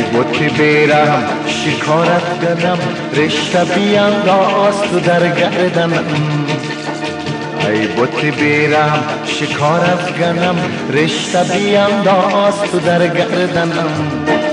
بت بیرم شکارت کنم، رشته بیانداز تو در گردنم. ای بت بیرم شکارت کنم، رشته بیانداز تو در گردنم.